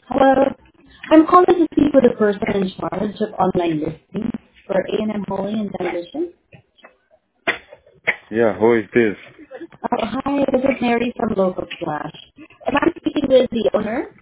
Hello. I'm calling to speak with the person in charge of online listings for A&M Holy and Demolition. Yeah, who is this? Hi, this is Mary from Local Flash. Am I speaking with the owner?